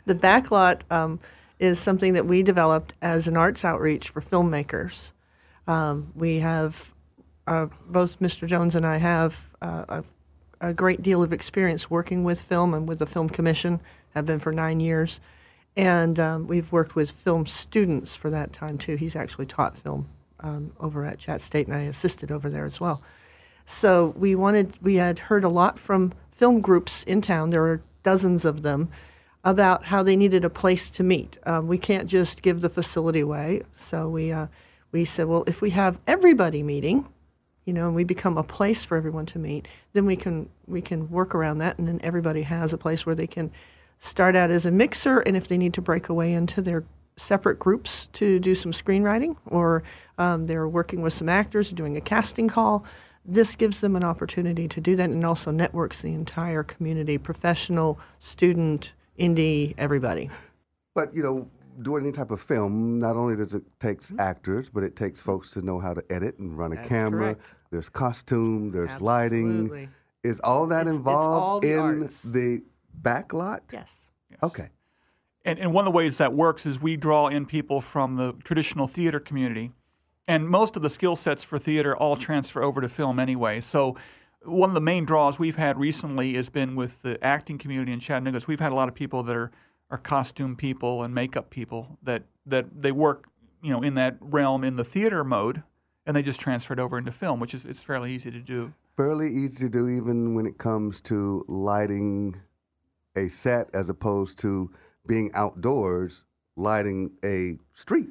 The Backlot is something that we developed as an arts outreach for filmmakers. We have, both Mr. Jones and I have a great deal of experience working with film and with the Film Commission, have been for 9 years. And we've worked with film students for that time, too. He's actually taught film over at Chat State, and I assisted over there as well. So we had heard a lot from film groups in town, there are dozens of them, about how they needed a place to meet. We can't just give the facility away. So we said, well, if we have everybody meeting, and we become a place for everyone to meet, then we can work around that, and then everybody has a place where they can start out as a mixer, and if they need to break away into their separate groups to do some screenwriting, or they're working with some actors, doing a casting call, this gives them an opportunity to do that, and also networks the entire community, professional, student, indie, everybody. But, doing any type of film, not only does it take actors, but it takes folks to know how to edit and run a camera. Correct. There's costume, there's Absolutely. lighting. Is all that involved it's all in arts. the Backlot? Yes. Okay. And one of the ways that works is we draw in people from the traditional theater community. And most of the skill sets for theater all transfer over to film anyway. So one of the main draws we've had recently has been with the acting community in Chattanooga. So we've had a lot of people that are costume people and makeup people that they work, in that realm in the theater mode, and they just transferred over into film, which is it's fairly easy to do. Fairly easy to do even when it comes to lighting a set as opposed to being outdoors lighting a street.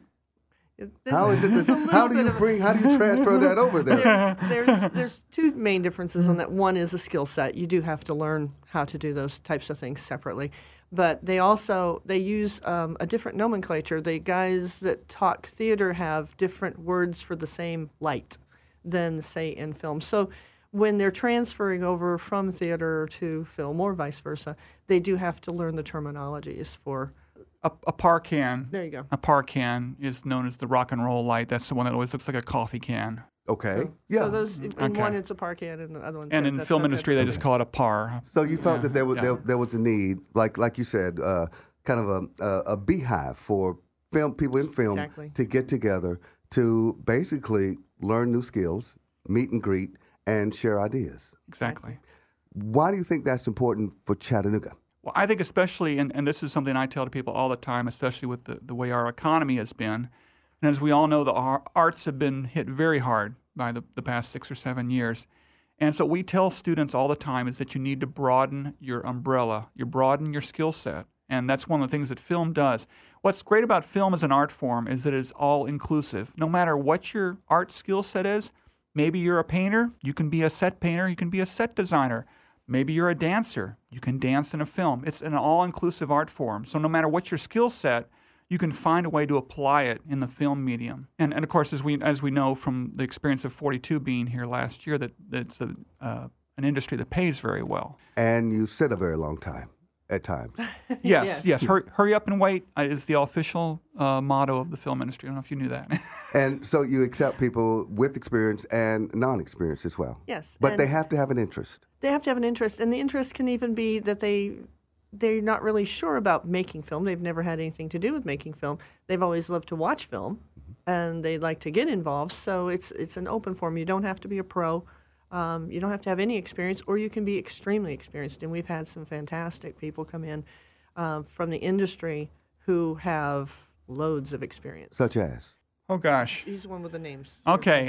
How is it? How do you transfer that over there? There's two main differences on that. One is a skill set. You do have to learn how to do those types of things separately. But they use a different nomenclature. The guys that talk theater have different words for the same light than, say, in film. So when they're transferring over from theater to film or vice versa, they do have to learn the terminologies for... A par can. There you go. A par can is known as the rock and roll light. That's the one that always looks like a coffee can. Okay. So those, in one it's a par can, and the other one's... And in the film industry, they just call it a par. So you felt that there was a need, like you said, kind of a beehive for people in film to get together to basically learn new skills, meet and greet, and share ideas. Exactly. Why do you think that's important for Chattanooga? Well, I think especially, and this is something I tell to people all the time, especially with the way our economy has been, and as we all know, the arts have been hit very hard by the past 6 or 7 years. And so what we tell students all the time is that you need to broaden your umbrella, you broaden your skill set, and that's one of the things that film does. What's great about film as an art form is that it's all inclusive. No matter what your art skill set is, maybe you're a painter, you can be a set painter, you can be a set designer. Maybe you're a dancer. You can dance in a film. It's an all-inclusive art form. So no matter what your skill set, you can find a way to apply it in the film medium. And of course, as we know from the experience of 42 being here last year, that it's an industry that pays very well. And you sit a very long time at times. Yes. Hurry up and wait is the official motto of the film industry. I don't know if you knew that. And so you accept people with experience and non-experience as well. Yes. But they have to have an interest. They have to have an interest, and the interest can even be that they're not really sure about making film. They've never had anything to do with making film. They've always loved to watch film, and they like to get involved. So it's an open form. You don't have to be a pro. You don't have to have any experience, or you can be extremely experienced. And we've had some fantastic people come in from the industry who have loads of experience. Such as? Oh, gosh. He's the one with the names. Okay.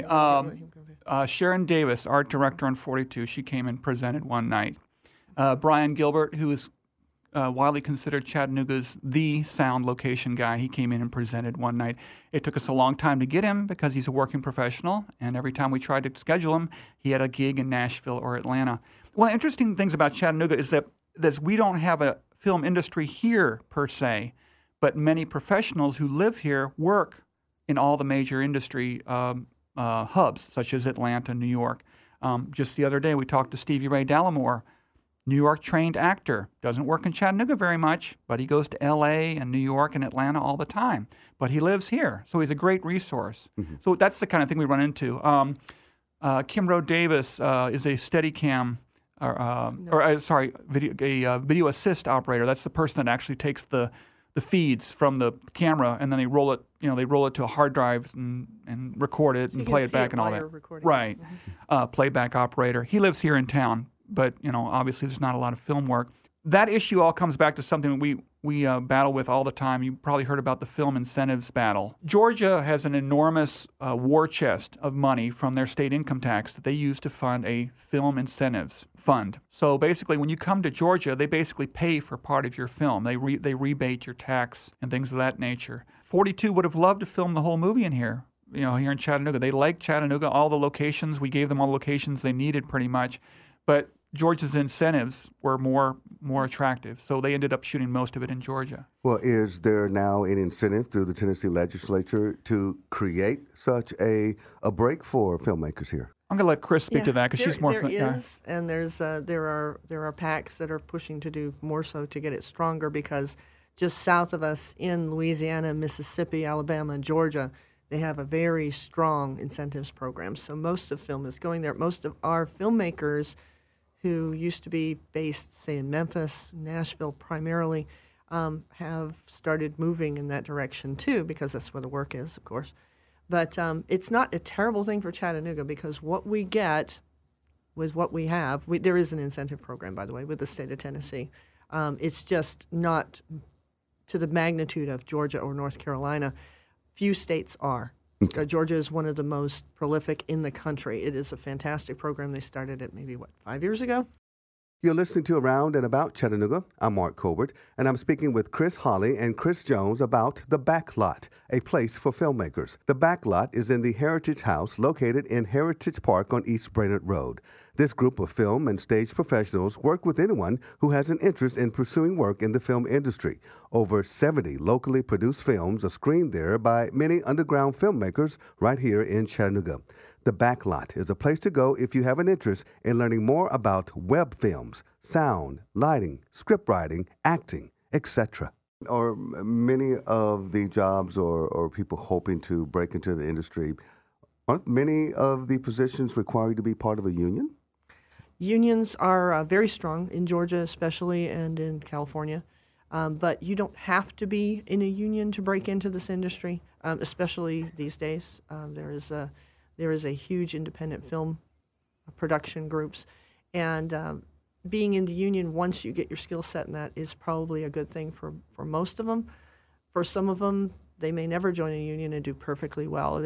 Sharon Davis, art director on 42, she came and presented one night. Brian Gilbert, who is widely considered Chattanooga's the sound location guy, he came in and presented one night. It took us a long time to get him because he's a working professional, and every time we tried to schedule him, he had a gig in Nashville or Atlanta. One of the interesting things about Chattanooga is that we don't have a film industry here per se, but many professionals who live here work in all the major industry hubs, such as Atlanta, New York. Just the other day, we talked to Stevie Ray Dallimore, New York-trained actor. Doesn't work in Chattanooga very much, but he goes to L.A. and New York and Atlanta all the time. But he lives here, so he's a great resource. Mm-hmm. So that's the kind of thing we run into. Kim Rowe Davis is a Steadicam video assist operator. That's the person that actually takes the feeds from the camera, and then they roll it. They roll it to a hard drive and record it and play it back and all that. Right, playback operator. He lives here in town, but obviously there's not a lot of film work. That issue all comes back to something we battle with all the time. You probably heard about the film incentives battle. Georgia has an enormous war chest of money from their state income tax that they use to fund a film incentives fund. So basically, when you come to Georgia, they basically pay for part of your film. They rebate your tax and things of that nature. 42 would have loved to film the whole movie in here. Here in Chattanooga. They like Chattanooga, all the locations. We gave them all the locations they needed pretty much. But Georgia's incentives were more attractive, so they ended up shooting most of it in Georgia. Well, is there now an incentive through the Tennessee legislature to create such a break for filmmakers here? I'm going to let Chris speak to that because she's more. There is, and there are PACs that are pushing to do more so to get it stronger, because just south of us in Louisiana, Mississippi, Alabama, and Georgia, they have a very strong incentives program. So most of film is going there. Most of our filmmakers who used to be based, say, in Memphis, Nashville primarily, have started moving in that direction too, because that's where the work is, of course. But it's not a terrible thing for Chattanooga, because what we get with what we have, there is an incentive program, by the way, with the state of Tennessee. It's just not to the magnitude of Georgia or North Carolina. Few states are. Georgia is one of the most prolific in the country. It is a fantastic program. They started it maybe, 5 years ago? You're listening to Around and About Chattanooga. I'm Mark Colbert, and I'm speaking with Chris Holly and Chris Jones about The Backlot, a place for filmmakers. The Backlot is in the Heritage House located in Heritage Park on East Brainerd Road. This group of film and stage professionals work with anyone who has an interest in pursuing work in the film industry. Over 70 locally produced films are screened there by many underground filmmakers right here in Chattanooga. The Backlot is a place to go if you have an interest in learning more about web films, sound, lighting, script writing, acting, etc. Are many of the jobs or people hoping to break into the industry, aren't many of the positions require you to be part of a union? Unions are very strong in Georgia, especially, and in California. But you don't have to be in a union to break into this industry, especially these days. There is a huge independent film production groups, and being in the union, once you get your skill set in that, is probably a good thing for most of them. For some of them, they may never join a union and do perfectly well.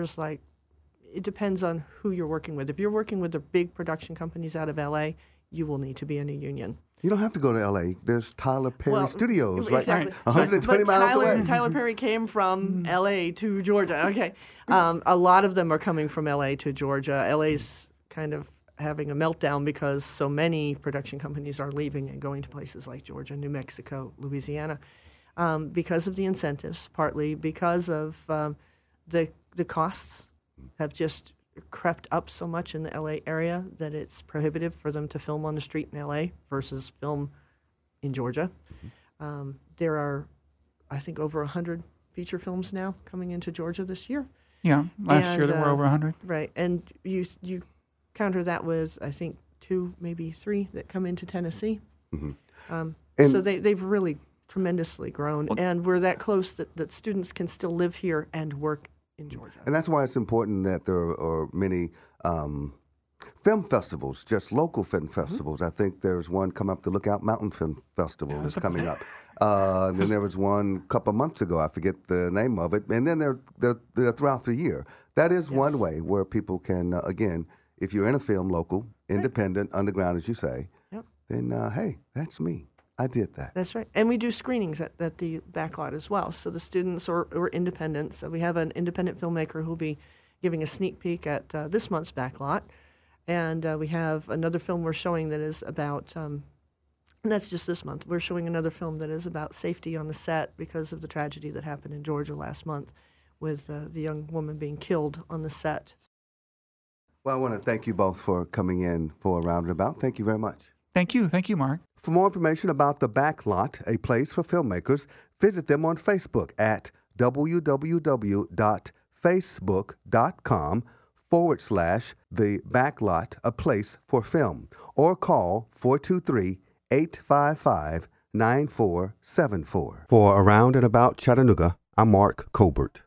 It depends on who you're working with. If you're working with the big production companies out of L.A., you will need to be in a union. You don't have to go to L.A. There's Tyler Perry Studios, exactly. Right? 120 miles away. Tyler Perry came from L.A. to Georgia. Okay. A lot of them are coming from L.A. to Georgia. L.A.'s kind of having a meltdown because so many production companies are leaving and going to places like Georgia, New Mexico, Louisiana, because of the incentives, partly because of the costs have just crept up so much in the LA area that it's prohibitive for them to film on the street in LA versus film in Georgia. There are, I think, over 100 feature films now coming into Georgia this year. Yeah, last year there were over 100. Right, and you counter that with, I think, 2, maybe 3 that come into Tennessee. Mm-hmm. So they've really tremendously grown, and we're that close that students can still live here and work in Georgia. And that's why it's important that there are many film festivals, just local film festivals. Mm-hmm. I think there's one coming up, the Lookout Mountain Film Festival is coming up. Then there was one a couple of months ago, I forget the name of it, and then they're throughout the year. That is one way where people can, again, if you're in a film, local, independent, underground, as you say, then, hey, that's me. I did that. That's right. And we do screenings at the Backlot as well. So the students are independent. So we have an independent filmmaker who will be giving a sneak peek at this month's Backlot. And we have another film we're showing that is about, and that's just this month, we're showing another film that is about safety on the set because of the tragedy that happened in Georgia last month with the young woman being killed on the set. Well, I want to thank you both for coming in for Around and About. Thank you very much. Thank you. Thank you, Mark. For more information about The Backlot, a place for filmmakers, visit them on Facebook at www.facebook.com The Backlot, a place for film, or call 423-855-9474. For Around and About Chattanooga, I'm Mark Colbert.